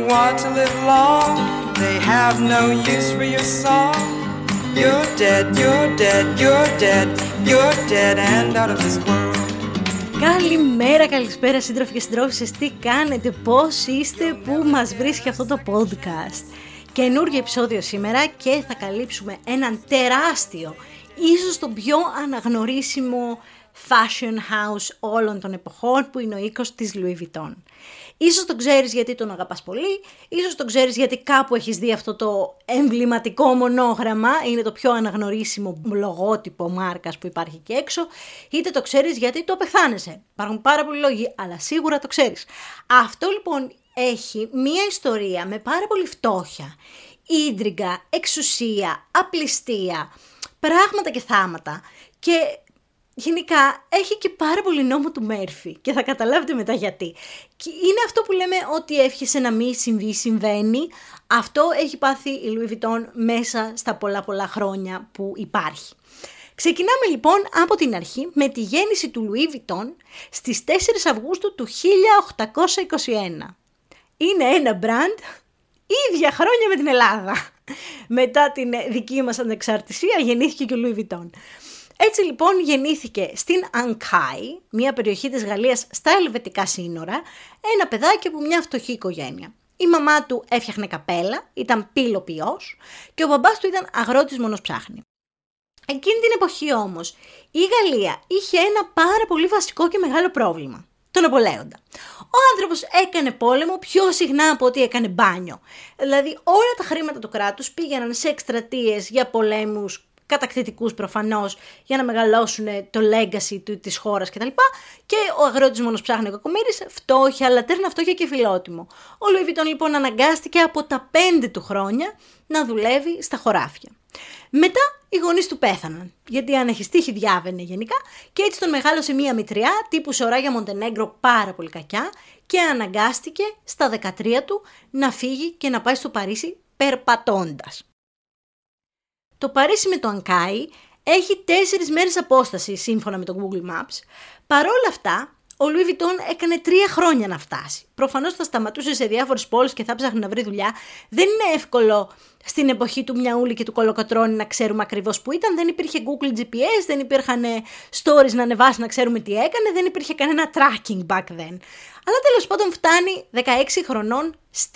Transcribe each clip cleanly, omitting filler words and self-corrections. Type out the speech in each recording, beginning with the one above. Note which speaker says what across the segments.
Speaker 1: want to live long, they have no use for your song. You're dead, you're dead, you're dead, you're dead and out of this world.
Speaker 2: Καλημέρα, καλησπέρα σύντροφοι και συντρόφισσες, τι κάνετε, πώς είστε, πού μας βρίσκει αυτό το podcast. Καινούργιο επεισόδιο σήμερα και θα καλύψουμε έναν τεράστιο, ίσως το πιο αναγνωρίσιμο fashion house όλων των εποχών που είναι ο οίκος της Louis Vuitton. Ίσως τον ξέρεις γιατί τον αγαπάς πολύ, ίσως τον ξέρεις γιατί κάπου έχεις δει αυτό το εμβληματικό μονόγραμμα, είναι το πιο αναγνωρίσιμο λογότυπο μάρκας που υπάρχει εκεί έξω, είτε το ξέρεις γιατί το απεχθάνεσαι. Υπάρχουν πάρα πολλοί λόγοι, αλλά σίγουρα το ξέρεις. Αυτό λοιπόν έχει μία ιστορία με πάρα πολύ φτώχεια, ίντριγκα, εξουσία, απληστία, πράγματα και θάματα και γενικά έχει και πάρα πολύ νόμο του Μέρφυ και θα καταλάβετε μετά γιατί. Και είναι αυτό που λέμε ότι εύχεσαι να μην συμβεί, συμβαίνει. Αυτό έχει πάθει η Louis Vuitton μέσα στα πολλά χρόνια που υπάρχει. Ξεκινάμε λοιπόν από την αρχή με τη γέννηση του Louis Vuitton στις 4 Αυγούστου του 1821. Είναι ένα brand ίδια χρόνια με την Ελλάδα. Μετά την δική μας ανεξαρτησία γεννήθηκε και ο Louis Vuitton. Έτσι λοιπόν γεννήθηκε στην Ανκάι, μια περιοχή της Γαλλίας στα ελβετικά σύνορα, ένα παιδάκι από μια φτωχή οικογένεια. Η μαμά του έφτιαχνε καπέλα, ήταν πύλοποιός και ο μπαμπάς του ήταν αγρότης μονοψάχνη. Εκείνη την εποχή όμως η Γαλλία είχε ένα πάρα πολύ βασικό και μεγάλο πρόβλημα, τον Ναπολέοντα. Ο άνθρωπος έκανε πόλεμο πιο συχνά από ό,τι έκανε μπάνιο. Δηλαδή όλα τα χρήματα του κράτους πήγαιναν σε εκστρατείες για πολέμους, κατακτητικούς προφανώς, για να μεγαλώσουν το legacy της χώρας κτλ. Και ο αγρότης μόνος ψάχνει ο κακομοίρης, φτώχεια, λατέρνα φτώχεια και φιλότιμο. Ο Louis Vuitton λοιπόν αναγκάστηκε από τα 5 του χρόνια να δουλεύει στα χωράφια. Μετά οι γονείς του πέθαναν, γιατί αν έχει τύχει διάβαινε γενικά και έτσι τον μεγάλωσε μία μητριά τύπου Σοράγια Μοντενέγκρο πάρα πολύ κακιά και αναγκάστηκε στα 13 του να φύγει και να πάει στο Παρίσι περπατώντας. Το Παρίσι με το Ανκάι έχει 4 μέρες απόσταση σύμφωνα με το Google Maps. Παρόλα αυτά, ο Louis Vuitton έκανε 3 χρόνια να φτάσει. Προφανώς θα σταματούσε σε διάφορες πόλεις και θα ψάχνει να βρει δουλειά. Δεν είναι εύκολο στην εποχή του Μιαούλη και του Κολοκοτρώνη να ξέρουμε ακριβώς που ήταν. Δεν υπήρχε Google GPS, δεν υπήρχαν stories να ανεβάσει να ξέρουμε τι έκανε, δεν υπήρχε κανένα tracking back then. Αλλά τέλος πάντων φτάνει 16 χρονών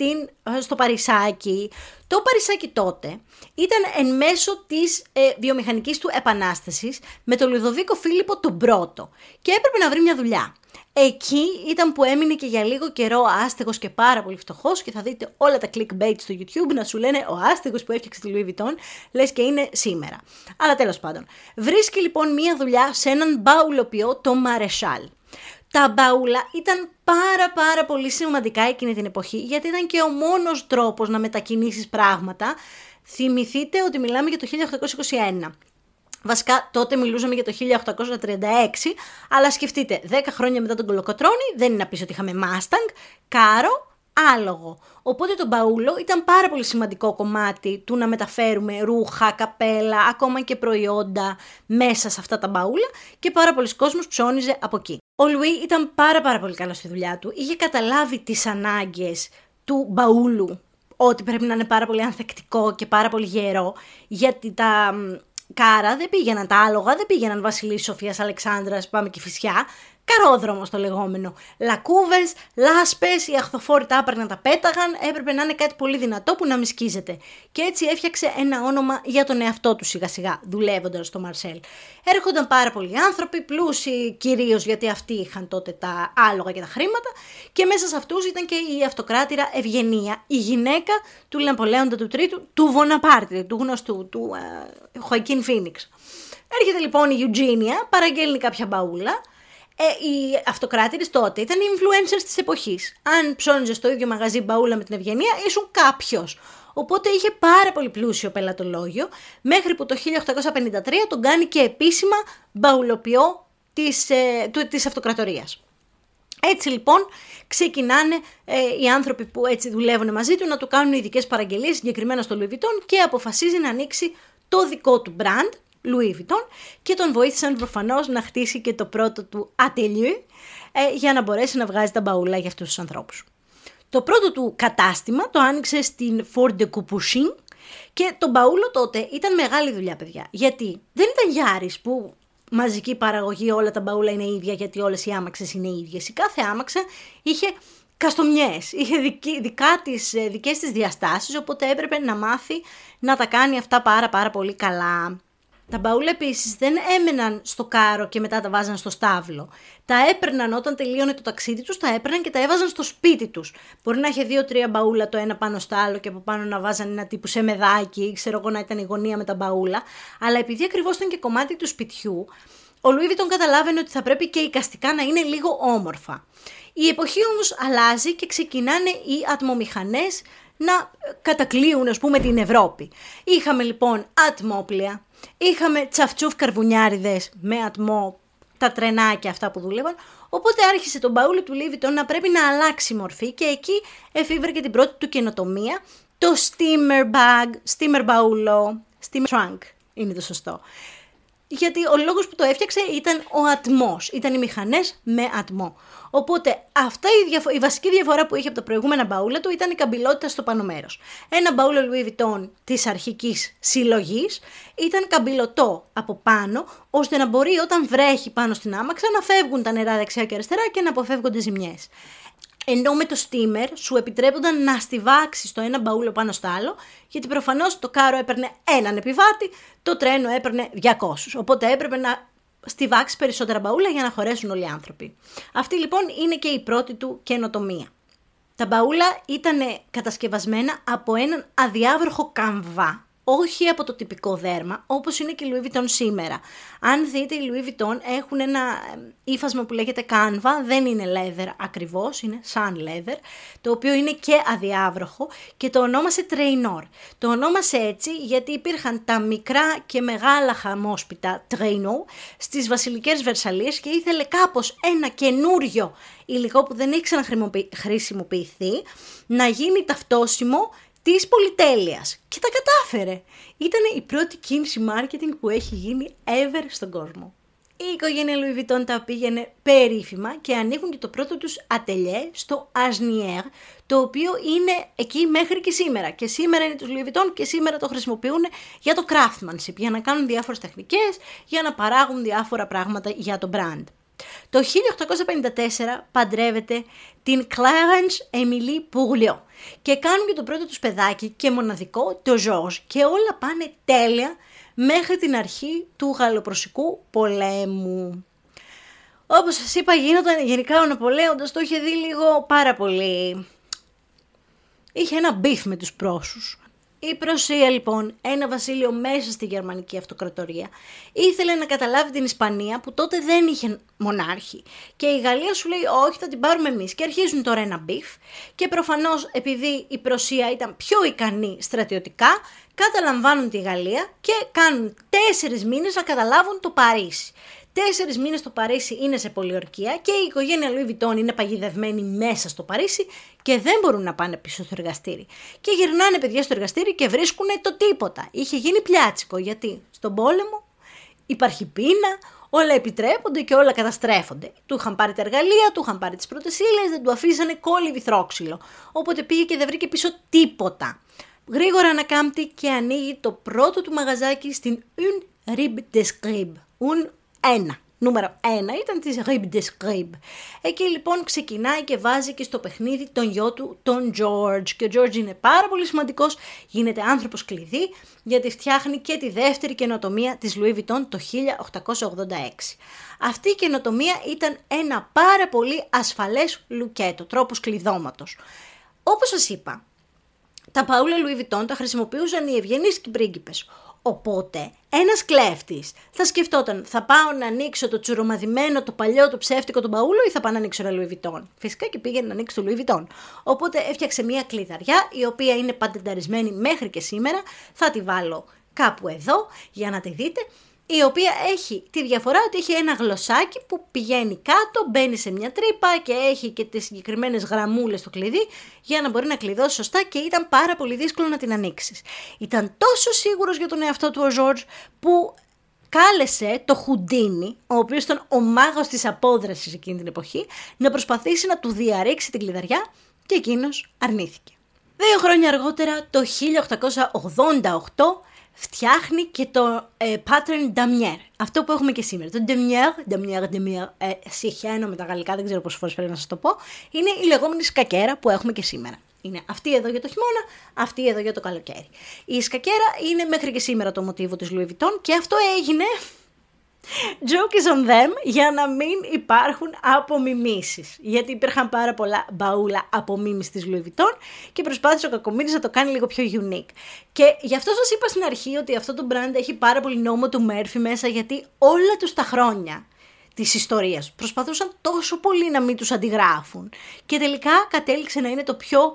Speaker 2: στο Παρισάκι. Το Παρισάκι τότε ήταν εν μέσω της βιομηχανικής του επανάστασης με τον Λουδοβίκο Φίλιππο τον πρώτο και έπρεπε να βρει μια δουλειά. Εκεί ήταν που έμεινε και για λίγο καιρό άστεγος και πάρα πολύ φτωχός και θα δείτε όλα τα clickbait στο YouTube να σου λένε ο άστεγος που έφτιαξε τη Louis Vuitton, λες και είναι σήμερα. Αλλά τέλος πάντων, βρίσκει λοιπόν μια δουλειά σε έναν μπαουλοποιό, το Maréchal. Τα μπαούλα ήταν πάρα πολύ σημαντικά εκείνη την εποχή γιατί ήταν και ο μόνος τρόπος να μετακινήσεις πράγματα. Θυμηθείτε ότι μιλάμε για το 1821. Βασικά τότε μιλούσαμε για το 1836, αλλά σκεφτείτε 10 χρόνια μετά τον Κολοκοτρώνη δεν είναι να πεις ότι είχαμε Mustang, κάρο, άλογο. Οπότε το μπαούλο ήταν πάρα πολύ σημαντικό κομμάτι του να μεταφέρουμε ρούχα, καπέλα, ακόμα και προϊόντα μέσα σε αυτά τα μπαούλα και πάρα πολλοί κόσμος ψώνιζε από εκεί. Ο Λουί ήταν πάρα πολύ καλός στη δουλειά του, είχε καταλάβει τις ανάγκες του μπαούλου, ότι πρέπει να είναι πάρα πολύ ανθεκτικό και πάρα πολύ γερό, γιατί τα κάρα δεν πήγαιναν, τα άλογα δεν πήγαιναν Βασιλής Σοφίας Αλεξάνδρας, πάμε και Φυσιά, καρόδρομος το λεγόμενο. Λακκούβες, λάσπες, οι αχθοφόροι τα έπαιρναν, τα πέταγαν, έπρεπε να είναι κάτι πολύ δυνατό που να μη σκίζεται. Και έτσι έφτιαξε ένα όνομα για τον εαυτό του σιγά σιγά, δουλεύοντας στο Μαρσέλ. Έρχονταν πάρα πολλοί άνθρωποι, πλούσιοι κυρίως γιατί αυτοί είχαν τότε τα άλογα και τα χρήματα, και μέσα σε αυτούς ήταν και η αυτοκράτηρα Ευγενία, η γυναίκα του Ναπολέοντα του Τρίτου, του Βοναπάρτη, του γνωστού, του Χοακίν Φίνιξ. Έρχεται λοιπόν η Eugenia, παραγγέλνει κάποια μπαούλα. Οι αυτοκράτηρες τότε ήταν οι influencers της εποχής. Αν ψώνιζες στο ίδιο μαγαζί μπαούλα με την Ευγενία, ήσουν κάποιος. Οπότε είχε πάρα πολύ πλούσιο πελατολόγιο, μέχρι που το 1853 τον κάνει και επίσημα μπαουλοποιό της αυτοκρατορίας. Έτσι λοιπόν ξεκινάνε οι άνθρωποι που έτσι δουλεύουν μαζί του να του κάνουν ειδικές παραγγελίες, συγκεκριμένα στο Louis Vuitton, και αποφασίζει να ανοίξει το δικό του brand, Louis Vuitton, και τον βοήθησαν προφανώς να χτίσει και το πρώτο του ατελιέ για να μπορέσει να βγάζει τα μπαούλα για αυτούς τους ανθρώπους. Το πρώτο του κατάστημα το άνοιξε στην Fort de Capuchin και το μπαούλο τότε ήταν μεγάλη δουλειά, παιδιά. Γιατί δεν ήταν Yaris που μαζική παραγωγή, όλα τα μπαούλα είναι ίδια γιατί όλες οι άμαξες είναι ίδιες. Η κάθε άμαξα είχε καστομιές, είχε δικές της διαστάσεις, οπότε έπρεπε να μάθει να τα κάνει αυτά πάρα πολύ καλά. Τα μπαούλα επίσης δεν έμεναν στο κάρο και μετά τα βάζαν στο στάβλο. Τα έπαιρναν όταν τελείωνε το ταξίδι τους, τα έπαιρναν και τα έβαζαν στο σπίτι τους. Μπορεί να είχε 2-3 μπαούλα το ένα πάνω στο άλλο και από πάνω να βάζαν ένα τύπου σε μεδάκι, ξέρω εγώ να ήταν η γωνία με τα μπαούλα. Αλλά επειδή ακριβώς ήταν και κομμάτι του σπιτιού, ο Louis Vuitton καταλάβαινε ότι θα πρέπει και εικαστικά να είναι λίγο όμορφα. Η εποχή όμως αλλάζει και ξεκινάνε οι ατμομηχανές να κατακλείουν, ας πούμε, την Ευρώπη. Είχαμε λοιπόν ατμόπλια, είχαμε τσαφτσούφ καρβουνιάριδες με ατμό, τα τρενάκια αυτά που δούλευαν, οπότε άρχισε το μπαούλι του Louis Vuitton να πρέπει να αλλάξει μορφή και εκεί εφήβρε και την πρώτη του καινοτομία, το steamer bag, steamer μπαούλο, steamer trunk είναι το σωστό. Γιατί ο λόγος που το έφτιαξε ήταν ο ατμός, ήταν οι μηχανές με ατμό. Οπότε αυτά η βασική διαφορά που είχε από τα προηγούμενα μπαούλα του ήταν η καμπυλότητα στο πάνω μέρος. Ένα μπαούλο Louis Vuitton της αρχικής συλλογής ήταν καμπυλωτό από πάνω, ώστε να μπορεί όταν βρέχει πάνω στην άμαξα να φεύγουν τα νερά δεξιά και αριστερά και να αποφεύγονται ζημιές. Ενώ με το steamer σου επιτρέπονταν να στιβάξεις το ένα μπαούλο πάνω στο άλλο, γιατί προφανώς το κάρο έπαιρνε έναν επιβάτη, το τρένο έπαιρνε 200. Οπότε έπρεπε να στιβάξεις περισσότερα μπαούλα για να χωρέσουν όλοι οι άνθρωποι. Αυτή λοιπόν είναι και η πρώτη του καινοτομία. Τα μπαούλα ήταν κατασκευασμένα από έναν αδιάβροχο καμβά, όχι από το τυπικό δέρμα, όπως είναι και η Louis Vuitton σήμερα. Αν δείτε, οι Louis Vuitton έχουν ένα ύφασμα που λέγεται Canva, δεν είναι leather ακριβώς, είναι sun leather, το οποίο είναι και αδιάβροχο και το ονόμασε Trainor. Το ονόμασε έτσι γιατί υπήρχαν τα μικρά και μεγάλα χαμόσπιτα Trainor στις βασιλικές Βερσαλίες και ήθελε κάπως ένα καινούριο υλικό που δεν έχει ξαναχρησιμοποιηθεί να γίνει ταυτόσιμο της πολυτέλειας. Και τα κατάφερε. Ήταν η πρώτη κίνηση marketing που έχει γίνει ever στον κόσμο. Η οικογένεια Louis Vuitton τα πήγαινε περίφημα και ανοίγουν και το πρώτο τους ατελιέ στο Asnières, το οποίο είναι εκεί μέχρι και σήμερα. Και σήμερα είναι τους Louis Vuitton και σήμερα το χρησιμοποιούν για το craftsmanship, για να κάνουν διάφορες τεχνικές, για να παράγουν διάφορα πράγματα για το brand. Το 1854 παντρεύεται την Clarence Émilie Pourliot και κάνουν και το πρώτο τους παιδάκι και μοναδικό, το Georges, και όλα πάνε τέλεια μέχρι την αρχή του Γαλλοπρωσικού πολέμου. Όπως σας είπα, γίνονταν γενικά ο Ναπολέοντας, το είχε δει λίγο πάρα πολύ. Είχε ένα μπιφ με τους Πρώσους. Η Πρωσία λοιπόν, ένα βασίλειο μέσα στη γερμανική αυτοκρατορία, ήθελε να καταλάβει την Ισπανία που τότε δεν είχε μονάρχη. Και η Γαλλία σου λέει όχι, θα την πάρουμε εμείς. Και αρχίζουν τώρα ένα μπιφ και προφανώς επειδή η Πρωσία ήταν πιο ικανή στρατιωτικά, καταλαμβάνουν τη Γαλλία και κάνουν 4 μήνες να καταλάβουν το Παρίσι. 4 μήνες στο Παρίσι είναι σε πολιορκία και η οικογένεια Louis Vuitton είναι παγιδευμένη μέσα στο Παρίσι και δεν μπορούν να πάνε πίσω στο εργαστήρι. Και γυρνάνε παιδιά στο εργαστήρι και βρίσκουν το τίποτα. Είχε γίνει πλιάτσικο γιατί στον πόλεμο υπάρχει πείνα, όλα επιτρέπονται και όλα καταστρέφονται. Του είχαν πάρει τα εργαλεία, του είχαν πάρει τις πρώτες ύλες, δεν του αφήσανε κόλλη βυθρόξυλο. Οπότε πήγε και δεν βρήκε πίσω τίποτα. Γρήγορα ανακάμπτει και ανοίγει το πρώτο του μαγαζάκι στην Une Ribe des Scribes. Νούμερο 1 ήταν της Ribe des Scribes. Εκεί λοιπόν ξεκινάει και βάζει και στο παιχνίδι τον γιο του, τον George. Και ο George είναι πάρα πολύ σημαντικός, γίνεται άνθρωπος κλειδί, γιατί φτιάχνει και τη δεύτερη καινοτομία της Louis Vuitton το 1886. Αυτή η καινοτομία ήταν ένα πάρα πολύ ασφαλές λουκέτο, τρόπος κλειδώματος. Όπως σας είπα, τα παούλα Louis Vuitton τα χρησιμοποιούσαν οι ευγενείς και οι πρίγκιπες. Οπότε, ένας κλέφτης θα σκεφτόταν, θα πάω να ανοίξω το τσουρομαδημένο, το παλιό, το ψεύτικο, τον παούλο ή θα πάω να ανοίξω ένα Louis Vuitton. Φυσικά και πήγαινε να ανοίξει το Louis Vuitton. Οπότε έφτιαξε μια κλειδαριά, η οποία είναι πατενταρισμένη μέχρι και σήμερα. Θα τη βάλω κάπου εδώ για να τη δείτε. Η οποία έχει τη διαφορά ότι έχει ένα γλωσσάκι που πηγαίνει κάτω, μπαίνει σε μια τρύπα και έχει και τις συγκεκριμένες γραμμούλες στο κλειδί για να μπορεί να κλειδώσει σωστά και ήταν πάρα πολύ δύσκολο να την ανοίξεις. Ήταν τόσο σίγουρος για τον εαυτό του ο George που κάλεσε το Houdini, ο οποίος ήταν ο μάγος της απόδρασης εκείνη την εποχή, να προσπαθήσει να του διαρρήξει την κλειδαριά και εκείνος αρνήθηκε. 2 χρόνια αργότερα, το 1888, φτιάχνει και το pattern Damier. Αυτό που έχουμε και σήμερα. Το Damier, συχαίνω με τα γαλλικά, δεν ξέρω πόσες φορές πρέπει να σας το πω. Είναι η λεγόμενη σκακέρα που έχουμε και σήμερα. Είναι αυτή εδώ για το χειμώνα, αυτή εδώ για το καλοκαίρι. Η σκακέρα είναι μέχρι και σήμερα το μοτίβο της Louis Vuitton και αυτό έγινε joke is on them για να μην υπάρχουν απομιμήσεις. Γιατί υπήρχαν πάρα πολλά μπαούλα απομίμηση της Louis Vuitton και προσπάθησε ο κακομοίρης να το κάνει λίγο πιο unique. Και γι' αυτό σας είπα στην αρχή ότι αυτό το brand έχει πάρα πολύ νόμο του Murphy μέσα, γιατί όλα τους τα χρόνια της ιστορίας προσπαθούσαν τόσο πολύ να μην τους αντιγράφουν και τελικά κατέληξε να είναι το πιο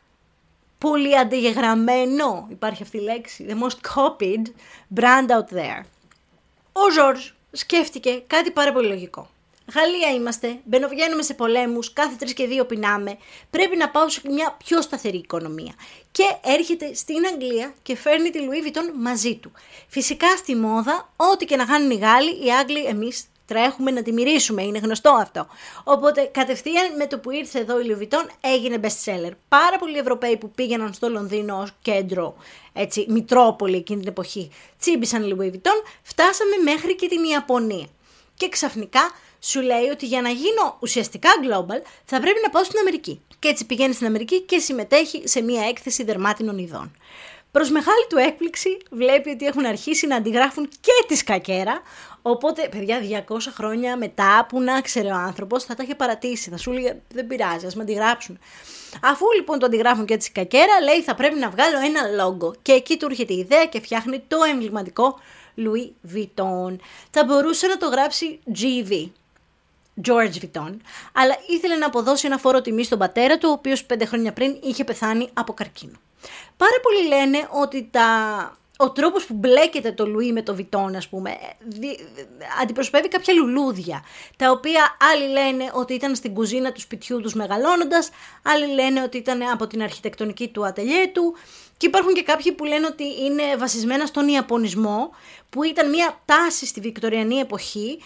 Speaker 2: πολύ αντιγεγραμμένο, υπάρχει αυτή η λέξη, the most copied brand out there. Ο George σκέφτηκε κάτι πάρα πολύ λογικό. Γαλλία είμαστε, μπαινοβγαίνουμε σε πολέμους, κάθε 3 και 2 πεινάμε, πρέπει να πάω σε μια πιο σταθερή οικονομία. Και έρχεται στην Αγγλία και φέρνει τη Louis Vuitton μαζί του. Φυσικά στη μόδα, ό,τι και να κάνουν οι Γάλλοι, οι Άγγλοι, εμείς τρέχουμε να τη μυρίσουμε, είναι γνωστό αυτό. Οπότε κατευθείαν με το που ήρθε εδώ η Louis Vuitton έγινε best seller. Πάρα πολλοί Ευρωπαίοι που πήγαιναν στο Λονδίνο ως κέντρο, έτσι, μητρόπολη εκείνη την εποχή, τσίμπησαν Louis Vuitton, φτάσαμε μέχρι και την Ιαπωνία. Και ξαφνικά σου λέει ότι για να γίνω ουσιαστικά global θα πρέπει να πάω στην Αμερική. Και έτσι πηγαίνει στην Αμερική και συμμετέχει σε μια έκθεση δερμάτινων ειδών. Προς μεγάλη του έκπληξη βλέπει ότι έχουν αρχίσει να αντιγράφουν και τη σκακέρα, οπότε παιδιά 200 χρόνια μετά που να ξέρει ο άνθρωπος θα τα είχε παρατήσει, θα σου λέει δεν πειράζει, ας με αντιγράψουν. Αφού λοιπόν το αντιγράφουν και τη σκακέρα, λέει θα πρέπει να βγάλω ένα λόγο και εκεί του έρχεται η ιδέα και φτιάχνει το εμβληματικό Louis Vuitton. Θα μπορούσε να το γράψει GV, George Vuitton, αλλά ήθελε να αποδώσει ένα φόρο τιμή στον πατέρα του, ο οποίος 5 χρόνια πριν είχε πεθάνει από καρκίνο. Πάρα πολλοί λένε ότι ο τρόπος που μπλέκεται το Louis με το Vuitton, ας πούμε, αντιπροσωπεύει κάποια λουλούδια, τα οποία άλλοι λένε ότι ήταν στην κουζίνα του σπιτιού τους μεγαλώνοντας, άλλοι λένε ότι ήταν από την αρχιτεκτονική του ατελιέ του και υπάρχουν και κάποιοι που λένε ότι είναι βασισμένα στον Ιαπωνισμό, που ήταν μια τάση στη βικτωριανή εποχή,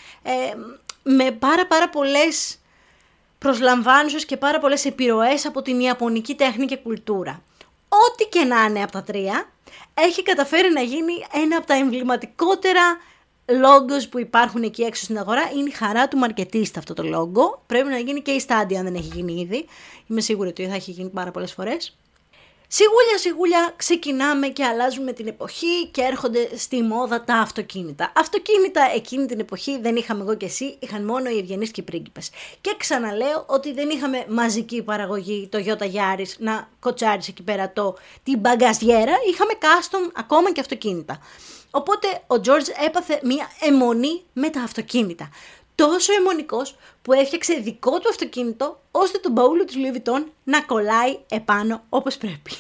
Speaker 2: με πάρα πολλές προσλαμβάνουσες και πάρα πολλές επιρροές από την Ιαπωνική τέχνη και κουλτούρα. Ό,τι και να είναι από τα τρία, έχει καταφέρει να γίνει ένα από τα εμβληματικότερα logos που υπάρχουν εκεί έξω στην αγορά. Είναι η χαρά του μαρκετίστα αυτό το logo. Πρέπει να γίνει και η στάντια αν δεν έχει γίνει ήδη. Είμαι σίγουρη ότι θα έχει γίνει πάρα πολλές φορές. Σιγούλια ξεκινάμε και αλλάζουμε την εποχή και έρχονται στη μόδα τα αυτοκίνητα. Αυτοκίνητα εκείνη την εποχή δεν είχαμε εγώ και εσύ, είχαν μόνο οι ευγενείς και οι πρίγκιπες. Και ξαναλέω ότι δεν είχαμε μαζική παραγωγή το Toyota Yaris να κοτσάρεις εκεί πέρα την μπαγκαζιέρα, είχαμε custom ακόμα και αυτοκίνητα. Οπότε ο George έπαθε μια αιμονή με τα αυτοκίνητα. Τόσο αιμονικός που έφτιαξε δικό του αυτοκίνητο ώστε το μπαούλο της Louis Vuitton να κολλάει επάνω όπως πρέπει.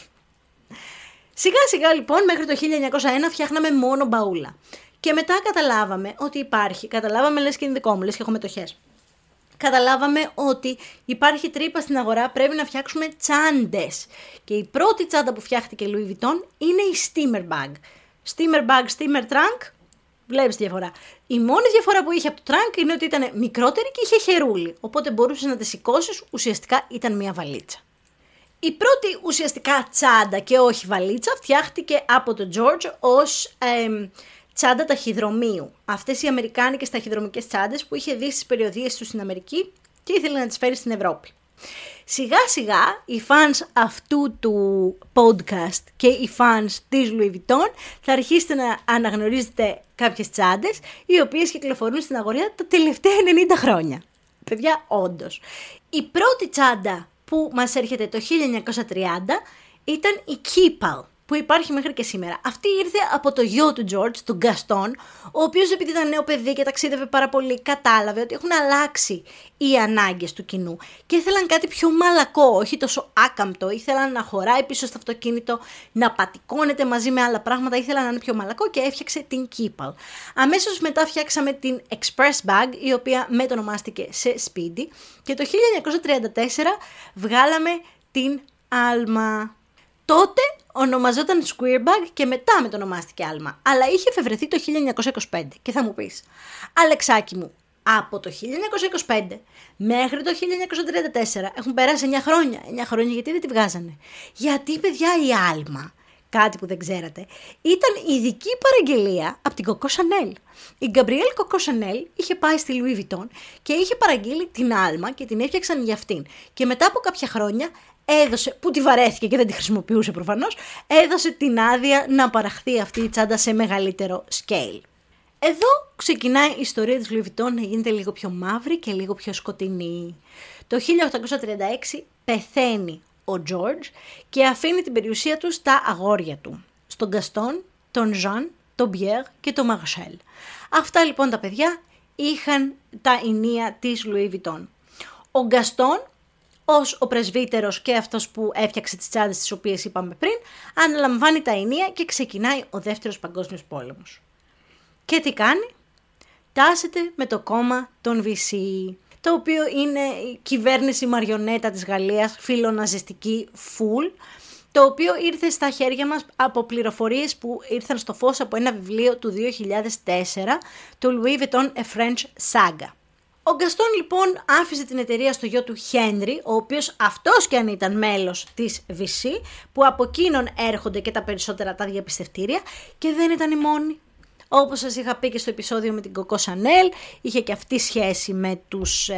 Speaker 2: Σιγά σιγά λοιπόν μέχρι το 1901 φτιάχναμε μόνο μπαούλα. Και μετά καταλάβαμε ότι καταλάβαμε λες και είναι δικό μου, λες και έχω μετοχές. Καταλάβαμε ότι υπάρχει τρύπα στην αγορά, πρέπει να φτιάξουμε τσάντες. Και η πρώτη τσάντα που φτιάχτηκε Louis Vuitton είναι η steamer bag. Steamer bag, steamer trunk. Βλέπεις τη διαφορά. Η μόνη διαφορά που είχε από το trunk είναι ότι ήταν μικρότερη και είχε χερούλι. Οπότε μπορούσες να τη σηκώσεις, ουσιαστικά ήταν μια βαλίτσα. Η πρώτη ουσιαστικά τσάντα και όχι βαλίτσα φτιάχτηκε από τον George ως τσάντα ταχυδρομείου. Αυτές οι αμερικάνικες ταχυδρομικές τσάντες που είχε δει στις περιοδίες του στην Αμερική και ήθελε να τις φέρει στην Ευρώπη. Σιγά σιγά οι fans αυτού του podcast και οι fans της Louis Vuitton θα αρχίσετε να αναγνωρίζετε κάποιες τσάντες οι οποίες κυκλοφορούν στην αγορά τα τελευταία 90 χρόνια. Παιδιά, όντως. Η πρώτη τσάντα που μας έρχεται το 1930 ήταν η Keepal, που υπάρχει μέχρι και σήμερα. Αυτή ήρθε από το γιο του George, τον Gaston, ο οποίος επειδή ήταν νέο παιδί και ταξίδευε πάρα πολύ, κατάλαβε ότι έχουν αλλάξει οι ανάγκες του κοινού και ήθελαν κάτι πιο μαλακό, όχι τόσο άκαμπτο. Ήθελαν να χωράει πίσω στο αυτοκίνητο, να πατικώνεται μαζί με άλλα πράγματα, ήθελαν να είναι πιο μαλακό και έφτιαξε την Keepal. Αμέσως μετά φτιάξαμε την Express Bag, η οποία μετονομάστηκε σε Speedy και το 1934 βγάλαμε την Alma. Τότε ονομαζόταν Square Bag και μετά μετονομάστηκε Alma, αλλά είχε εφευρεθεί το 1925 και θα μου πεις, Αλεξάκη μου, Από το 1925 μέχρι το 1934 έχουν περάσει 9 χρόνια. 9 χρόνια γιατί δεν τη βγάζανε? Γιατί, παιδιά, η Άλμα, κάτι που δεν ξέρατε, ήταν ειδική παραγγελία από την Coco Chanel. Η Gabrielle Coco Chanel είχε πάει στη Louis Vuitton και είχε παραγγείλει την Άλμα και την έφτιαξαν για αυτήν. Και μετά από κάποια χρόνια έδωσε, που τη βαρέθηκε και δεν τη χρησιμοποιούσε προφανώς, έδωσε την άδεια να παραχθεί αυτή η τσάντα σε μεγαλύτερο scale. Εδώ ξεκινάει η ιστορία της Louis Vuitton να γίνεται λίγο πιο μαύρη και λίγο πιο σκοτεινή. Το 1836 πεθαίνει ο George και αφήνει την περιουσία του στα αγόρια του, στον Gaston, τον Jean, τον Pierre και τον Marcel. Αυτά λοιπόν τα παιδιά είχαν τα ηνία της Louis Vuitton. Ο Gaston, ως ο πρεσβύτερος και αυτός που έφτιαξε τις τσάντες τις οποίες είπαμε πριν, αναλαμβάνει τα ηνία και ξεκινάει ο δεύτερος παγκόσμιος πόλεμος. Και τι κάνει? Τάσεται με το κόμμα των Vichy, το οποίο είναι η κυβέρνηση μαριονέτα της Γαλλίας, φιλοναζιστική full, το οποίο ήρθε στα χέρια μας από πληροφορίες που ήρθαν στο φως από ένα βιβλίο του 2004, το Louis Vuitton A French Saga. Ο Γκαστόν λοιπόν άφησε την εταιρεία στο γιο του Χένρι, ο οποίος αυτός και αν ήταν μέλος της Vichy, που από εκείνον έρχονται και τα περισσότερα τα διαπιστευτήρια, και δεν ήταν η μόνη. Όπως σας είχα πει και στο επεισόδιο με την Coco Chanel, είχε και αυτή σχέση με τους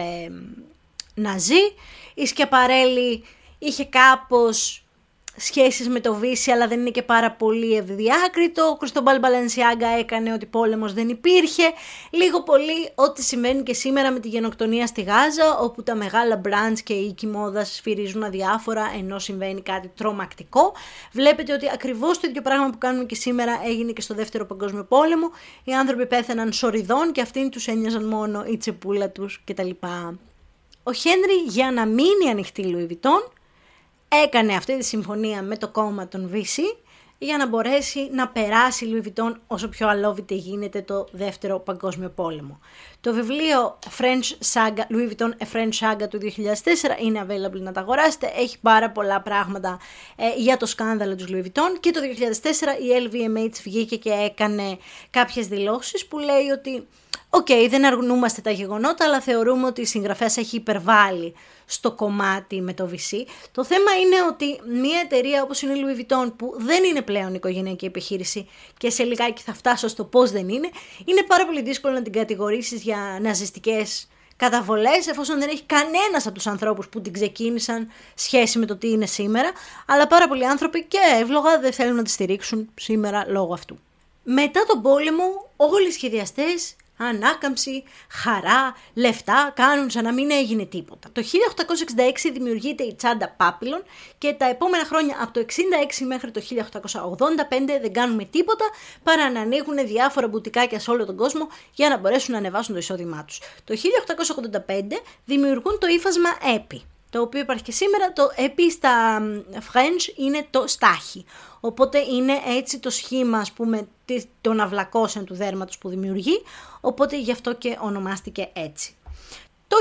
Speaker 2: Ναζί. Η Σκιαπαρέλη είχε κάπως σχέσεις με το Βύση, αλλά δεν είναι και πάρα πολύ ευδιάκριτο. Ο Κριστόμπαλ Μπαλενσιάγκα έκανε ότι πόλεμος δεν υπήρχε. Λίγο πολύ ό,τι συμβαίνει και σήμερα με τη γενοκτονία στη Γάζα, όπου τα μεγάλα brands και οι οίκοι μόδας σφυρίζουν αδιάφορα ενώ συμβαίνει κάτι τρομακτικό. Βλέπετε ότι ακριβώς το ίδιο πράγμα που κάνουμε και σήμερα έγινε και στο Δεύτερο Παγκόσμιο Πόλεμο. Οι άνθρωποι πέθαναν σοριδών και αυτοί τους ένοιαζαν μόνο η τσεπούλα τους κτλ. Ο Χένρι, για να μείνει ανοιχτή η Louis Vuitton, έκανε αυτή τη συμφωνία με το κόμμα των Vichy για να μπορέσει να περάσει η Louis Vuitton όσο πιο αλόβητη γίνεται το Δεύτερο Παγκόσμιο Πόλεμο. Το βιβλίο French Saga, Louis Vuitton A French Saga του 2004 είναι available να τα αγοράσετε. Έχει πάρα πολλά πράγματα για το σκάνδαλο της Louis Vuitton, και το 2004 η LVMH βγήκε και έκανε κάποιες δηλώσεις που λέει ότι δεν αρνούμαστε τα γεγονότα, αλλά θεωρούμε ότι η συγγραφέας έχει υπερβάλλει στο κομμάτι με το Vichy. Το θέμα είναι ότι μια εταιρεία όπως είναι η Louis Vuitton, που δεν είναι πλέον οικογενειακή επιχείρηση, και σε λιγάκι θα φτάσω στο πώς δεν είναι πάρα πολύ δύσκολο να την κατηγορήσεις για ναζιστικές καταβολές, εφόσον δεν έχει κανένας από τους ανθρώπους που την ξεκίνησαν σχέση με το τι είναι σήμερα, αλλά πάρα πολλοί άνθρωποι και εύλογα δεν θέλουν να τη στηρίξουν σήμερα λόγω αυτού. Μετά τον πόλεμο όλοι οι σχεδιαστές, ανάκαμψη, χαρά, λεφτά, κάνουν σαν να μην έγινε τίποτα. Το 1866 δημιουργείται η τσάντα Papillon και τα επόμενα χρόνια από το 1966 μέχρι το 1885 δεν κάνουμε τίποτα παρά να ανοίγουν διάφορα μπουτικάκια σε όλο τον κόσμο για να μπορέσουν να ανεβάσουν το εισόδημά τους. Το 1885 δημιουργούν το ύφασμα Epi, το οποίο υπάρχει και σήμερα. Το Epi στα French είναι το στάχι. Οπότε είναι έτσι το σχήμα, ας πούμε, των αυλακώσεων του δέρματος που δημιουργεί, οπότε γι' αυτό και ονομάστηκε έτσι. Το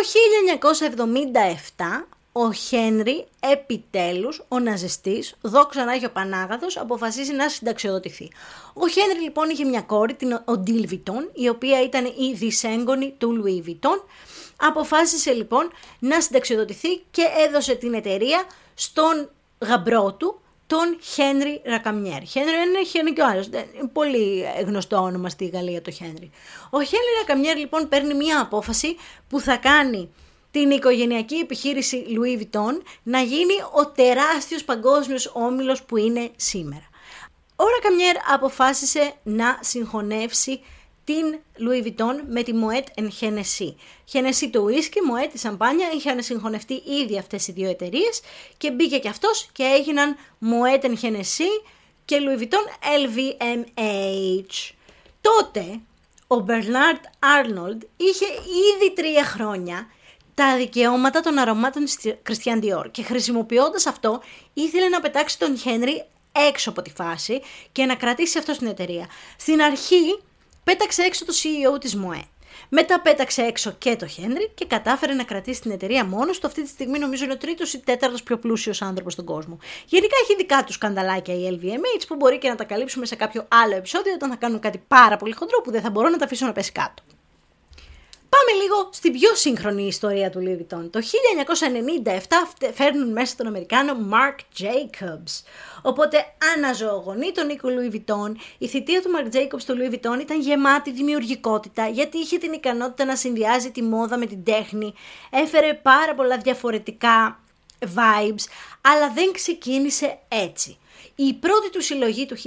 Speaker 2: 1977 ο Χένρι, επιτέλους, ο ναζιστής, δόξα να έχει ο Πανάγαθος, αποφασίζει να συνταξιοδοτηθεί. Ο Χένρι λοιπόν είχε μια κόρη, την Odile Vuitton, η οποία ήταν η δυσέγγονη του Louis Vuitton. Αποφάσισε λοιπόν να συνταξιοδοτηθεί και έδωσε την εταιρεία στον γαμπρό του, τον Χένρι Ρακαμιέρ. Χένρι και ο άλλος. Πολύ γνωστό όνομα στη Γαλλία το Χένρι. Ο Χένρι Ρακαμιέρ λοιπόν παίρνει μια απόφαση που θα κάνει την οικογενειακή επιχείρηση Louis Vuitton να γίνει ο τεράστιος παγκόσμιος όμιλος που είναι σήμερα. Ο Ρακαμιέρ αποφάσισε να συγχωνεύσει την Louis Vuitton με τη Moet Hennessy. Hennessy το ουίσκι, Moet τη σαμπάνια, είχαν συγχωνευτεί ήδη αυτές οι δύο εταιρείες και μπήκε και αυτός και έγιναν Moet Hennessy και Louis Vuitton LVMH. Τότε ο Bernard Arnault είχε ήδη 3 χρόνια τα δικαιώματα των αρωμάτων της Christian Dior και χρησιμοποιώντας αυτό ήθελε να πετάξει τον Henry έξω από τη φάση και να κρατήσει αυτό στην εταιρεία. Στην αρχή πέταξε έξω το CEO της ΜΟΕ. Μετά πέταξε έξω και το Χένρι και κατάφερε να κρατήσει την εταιρεία μόνος του. Αυτή τη στιγμή νομίζω είναι ο 3ος ή 4ος πιο πλούσιος άνθρωπος στον κόσμο. Γενικά έχει δικά του σκανδαλάκια η LVMH που μπορεί και να τα καλύψουμε σε κάποιο άλλο επεισόδιο όταν θα κάνουν κάτι πάρα πολύ χοντρό που δεν θα μπορώ να τα αφήσω να πέσει κάτω. Πάμε λίγο στην πιο σύγχρονη ιστορία του Louis Vuitton. Το 1997 φέρνουν μέσα τον Αμερικάνο Marc Jacobs. Οπότε αναζωογονεί τον οίκο Louis Vuitton. Η θητεία του Marc Jacobs στο Louis Vuitton ήταν γεμάτη δημιουργικότητα, γιατί είχε την ικανότητα να συνδυάζει τη μόδα με την τέχνη. Έφερε πάρα πολλά διαφορετικά vibes, αλλά δεν ξεκίνησε έτσι. Η πρώτη του συλλογή του 1998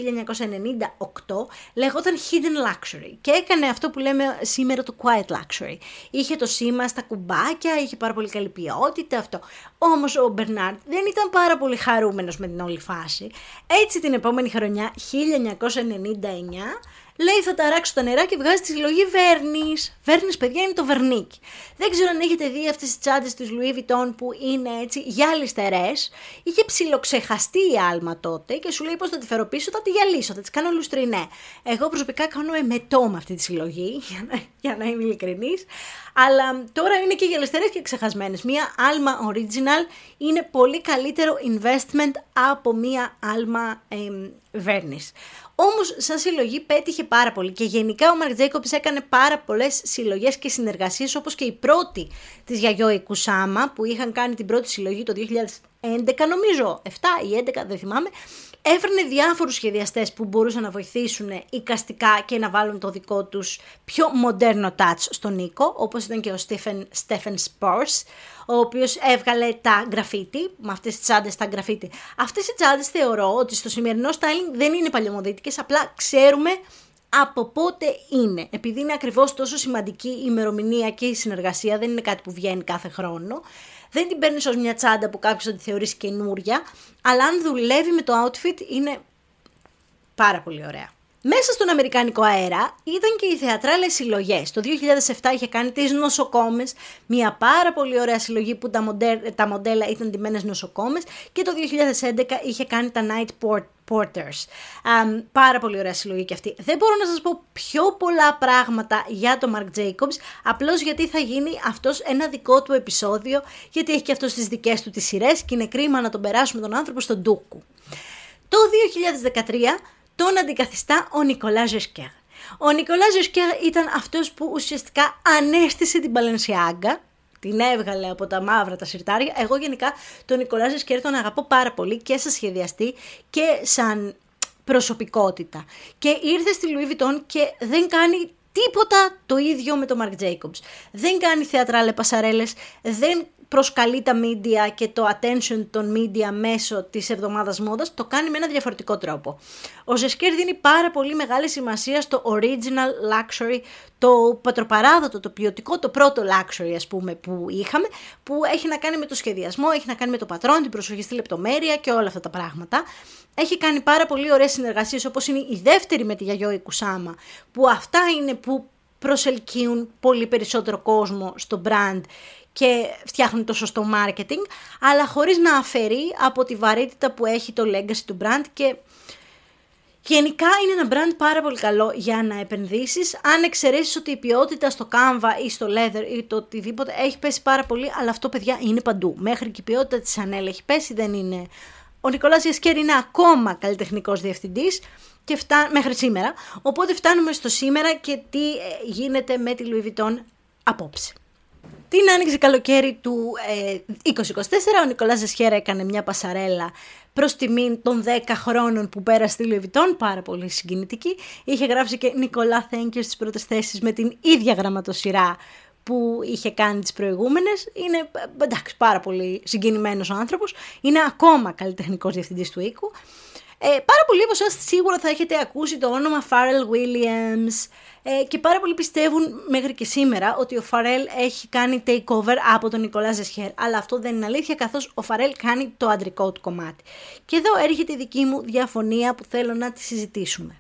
Speaker 2: λεγόταν Hidden Luxury και έκανε αυτό που λέμε σήμερα το Quiet Luxury. Είχε το σήμα στα κουμπάκια, είχε πάρα πολύ καλή ποιότητα αυτό. Όμως ο Μπερνάρντ δεν ήταν πάρα πολύ χαρούμενος με την όλη φάση. Έτσι την επόμενη χρονιά, 1999, λέει θα ταράξω τα νερά και βγάζει τη συλλογή Vernys. Vernys, παιδιά, είναι το βερνίκι. Δεν ξέρω αν έχετε δει αυτές τις τσάντες της Louis Vuitton που είναι έτσι γυαλιστερές. Είχε ψιλοξεχαστεί η άλμα τότε και σου λέει πώς θα τη φέρω πίσω, θα τη γυαλίσω, θα τις κάνω λουστρινέ. Εγώ προσωπικά κάνω εμετό με αυτή τη συλλογή, για να είμαι ειλικρινής. Αλλά τώρα είναι και γυαλιστερές και ξεχασμένες. Μία άλμα original είναι πολύ καλύτερο investment από μία άλμα Vernys. Όμως σαν συλλογή πέτυχε πάρα πολύ και γενικά ο Marc Jacobs έκανε πάρα πολλές συλλογές και συνεργασίες, όπως και η πρώτη της Yayoi Kusama που είχαν κάνει την πρώτη συλλογή το 2011, νομίζω 7 ή 11, δεν θυμάμαι. Έφερνε διάφορους σχεδιαστές που μπορούσαν να βοηθήσουν εικαστικά και να βάλουν το δικό τους πιο μοντέρνο touch στον οίκο, όπως ήταν και ο Stephen Spars, ο οποίος έβγαλε τα γκραφίτι, με αυτές τις τσάντες τα γκραφίτι. Αυτές οι τσάντες θεωρώ ότι στο σημερινό styling δεν είναι παλαιομοδίτικες, απλά ξέρουμε από πότε είναι. Επειδή είναι ακριβώς τόσο σημαντική η ημερομηνία και η συνεργασία, δεν είναι κάτι που βγαίνει κάθε χρόνο. Δεν την παίρνεις ως μια τσάντα που κάποιος θα τη θεωρήσει καινούρια, αλλά αν δουλεύει με το outfit είναι πάρα πολύ ωραία. Μέσα στον αμερικάνικο αέρα ήταν και οι θεατράλες συλλογές. Το 2007 είχε κάνει τις νοσοκόμες, μια πάρα πολύ ωραία συλλογή που τα μοντέλα ήταν ντυμένες νοσοκόμες, και το 2011 είχε κάνει τα Night Porters. Πάρα πολύ ωραία συλλογή και αυτή. Δεν μπορώ να σας πω πιο πολλά πράγματα για το Marc Jacobs, απλώς γιατί θα γίνει αυτός ένα δικό του επεισόδιο, γιατί έχει και αυτός τις δικές του τις σειρές και είναι κρίμα να τον περάσουμε τον άνθρωπο στον ντούκου. Το 2013 τον αντικαθιστά ο Νικολά Ζεσκέρ. Ο Νικολά Ζεσκέρ ήταν αυτός που ουσιαστικά ανέστησε την Balenciaga, την έβγαλε από τα μαύρα τα σιρτάρια. Εγώ γενικά τον Νικολά Ζεσκέρ τον αγαπώ πάρα πολύ και σαν σχεδιαστή και σαν προσωπικότητα. Και ήρθε στη Louis Vuitton και δεν κάνει τίποτα το ίδιο με τον Marc Jacobs. Δεν κάνει θεατράλε πασαρέλες, δεν προσκαλεί τα media και το attention των media μέσω της εβδομάδας μόδας, το κάνει με ένα διαφορετικό τρόπο. Ο Ζεσκέρ δίνει πάρα πολύ μεγάλη σημασία στο original luxury, το πατροπαράδοτο, το ποιοτικό, το πρώτο luxury ας πούμε που είχαμε, που έχει να κάνει με το σχεδιασμό, έχει να κάνει με το πατρόν, την προσοχή στη λεπτομέρεια και όλα αυτά τα πράγματα. Έχει κάνει πάρα πολύ ωραίες συνεργασίες, όπως είναι η δεύτερη με τη Yayoi Kusama, που αυτά είναι που προσελκύουν πολύ περισσότερο κόσμο στο brand και φτιάχνουν το σωστό marketing, αλλά χωρίς να αφαιρεί από τη βαρύτητα που έχει το legacy του brand. Και γενικά είναι ένα brand πάρα πολύ καλό για να επενδύσεις, αν εξαιρέσεις ότι η ποιότητα στο Canva ή στο leather ή το οτιδήποτε έχει πέσει πάρα πολύ, αλλά αυτό, παιδιά, είναι παντού. Μέχρι και η ποιότητα της Chanel έχει πέσει, δεν είναι. Ο Νικολάς Ζεσκέρ είναι ακόμα καλλιτεχνικός διευθυντής και μέχρι σήμερα, οπότε φτάνουμε στο σήμερα και τι γίνεται με τη Louis Vuitton απόψε. Την άνοιξη καλοκαίρι του 2024, ο Νικολάς Ζεσκέρ έκανε μια πασαρέλα προς τιμήν των 10 χρόνων που πέρασε στη Louis Vuitton, πάρα πολύ συγκινητική. Είχε γράψει και Νικολά thank you στις πρώτες θέσεις με την ίδια γραμματοσυρά που είχε κάνει τις προηγούμενες. Είναι, εντάξει, πάρα πολύ συγκινημένος ο άνθρωπος. Είναι ακόμα καλλιτεχνικός διευθυντής του οίκου. Πάρα πολλοί από εσάς σίγουρα θα έχετε ακούσει το όνομα Pharrell Williams και πάρα πολλοί πιστεύουν μέχρι και σήμερα ότι ο Pharrell έχει κάνει takeover από τον Νικολά Ζεσκέρ, αλλά αυτό δεν είναι αλήθεια, καθώς ο Pharrell κάνει το αντρικό του κομμάτι. Και εδώ έρχεται η δική μου διαφωνία που θέλω να τη συζητήσουμε.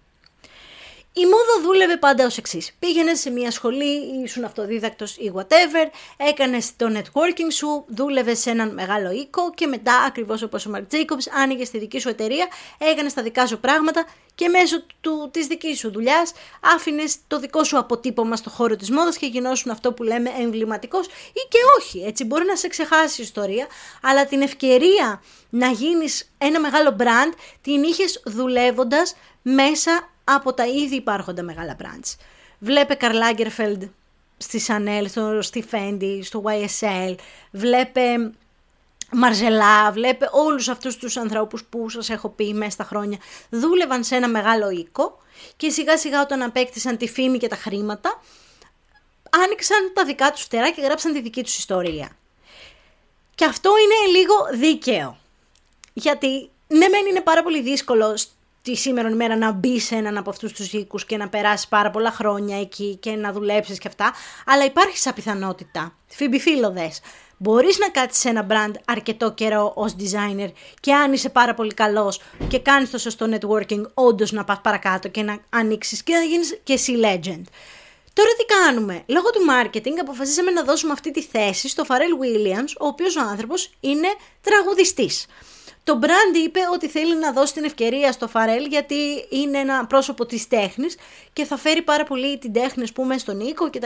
Speaker 2: Η μόδα δούλευε πάντα ως εξής. Πήγαινες σε μια σχολή, ήσουν αυτοδίδακτος ή whatever, έκανες το networking σου, δούλευες σε έναν μεγάλο οίκο και μετά, ακριβώς όπως ο Marc Jacobs, άνοιγες τη δική σου εταιρεία, έκανες τα δικά σου πράγματα και μέσω της δικής σου δουλειάς άφηνες το δικό σου αποτύπωμα στο χώρο της μόδας και γινόσουν αυτό που λέμε εμβληματικός ή και όχι. Έτσι μπορεί να σε ξεχάσει η ιστορία, αλλά την ευκαιρία να γίνεις ένα μεγάλο brand την είχες δουλεύοντας μέσα από τα ήδη υπάρχοντα μεγάλα brands. Βλέπε Karl Lagerfeld στη Chanel, στη Fendi, στο YSL, βλέπε Μαρζελά, βλέπε όλους αυτούς τους ανθρώπους που σας έχω πει μέσα στα χρόνια δούλευαν σε ένα μεγάλο οίκο και σιγά σιγά όταν απέκτησαν τη φήμη και τα χρήματα άνοιξαν τα δικά τους φτερά και γράψαν τη δική τους ιστορία. Και αυτό είναι λίγο δίκαιο. Γιατί ναι μεν είναι πάρα πολύ δύσκολο τη σήμερα ημέρα να μπει σε έναν από αυτούς τους οίκους και να περάσεις πάρα πολλά χρόνια εκεί και να δουλέψεις και αυτά, αλλά υπάρχει σαν πιθανότητα. Φιμπιφίλωδες. Μπορείς να κάτσεις σε ένα brand αρκετό καιρό ως designer και αν είσαι πάρα πολύ καλός και κάνεις το σωστό networking, όντως να πας παρακάτω και να ανοίξεις και να γίνεις και εσύ legend. Τώρα τι κάνουμε? Λόγω του marketing αποφασίσαμε να δώσουμε αυτή τη θέση στο Pharrell Williams, ο οποίος ο άνθρωπος είναι τραγουδιστής. Το brand είπε ότι θέλει να δώσει την ευκαιρία στο Pharrell γιατί είναι ένα πρόσωπο της τέχνης και θα φέρει πάρα πολύ την τέχνη, ας πούμε, στον οίκο και τα...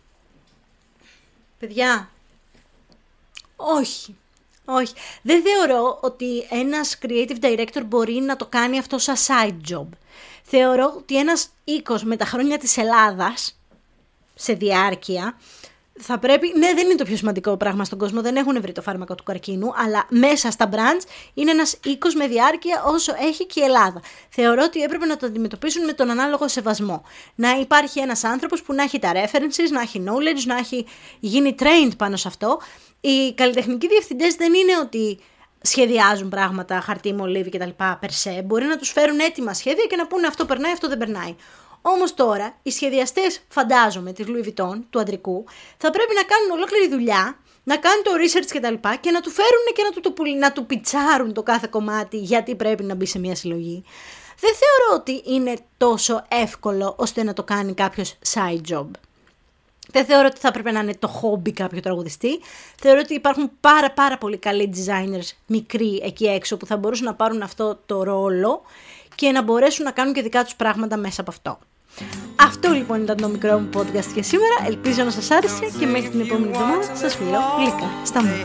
Speaker 2: Παιδιά, όχι. Δεν θεωρώ ότι ένας creative director μπορεί να το κάνει αυτό σαν side job. Θεωρώ ότι ένας οίκος με τα χρόνια της Ελλάδας, σε διάρκεια, θα πρέπει, ναι, δεν είναι το πιο σημαντικό πράγμα στον κόσμο, δεν έχουν βρει το φάρμακο του καρκίνου, αλλά μέσα στα brands είναι ένας οίκος με διάρκεια όσο έχει και η Ελλάδα. Θεωρώ ότι έπρεπε να το αντιμετωπίσουν με τον ανάλογο σεβασμό. Να υπάρχει ένας άνθρωπος που να έχει τα references, να έχει knowledge, να έχει γίνει trained πάνω σε αυτό. Οι καλλιτεχνικοί διευθυντές δεν είναι ότι σχεδιάζουν πράγματα, χαρτί, μολύβι κτλ. Περσέ. Μπορεί να τους φέρουν έτοιμα σχέδια και να πούνε αυτό περνάει, αυτό δεν περνάει. Όμως τώρα οι σχεδιαστές, φαντάζομαι, της Louis Vuitton, του αντρικού, θα πρέπει να κάνουν ολόκληρη δουλειά, να κάνουν το research κτλ. Και να του φέρουν και να του πιτσάρουν το κάθε κομμάτι γιατί πρέπει να μπει σε μια συλλογή. Δεν θεωρώ ότι είναι τόσο εύκολο ώστε να το κάνει κάποιος side job. Δεν θεωρώ ότι θα έπρεπε να είναι το χόμπι κάποιου τραγουδιστή. Θεωρώ ότι υπάρχουν πάρα πολύ καλοί designers μικροί εκεί έξω που θα μπορούσαν να πάρουν αυτό το ρόλο και να μπορέσουν να κάνουν και δικά τους πράγματα μέσα από αυτό. Αυτό λοιπόν ήταν το μικρό μου podcast για σήμερα. Ελπίζω να σας άρεσε και μέχρι την επόμενη εβδομάδα σας φιλώ γλυκά στα μούτρα.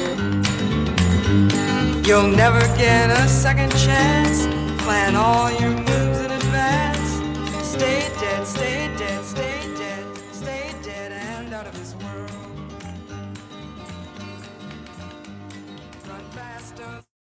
Speaker 1: You'll never get a second chance. Plan all your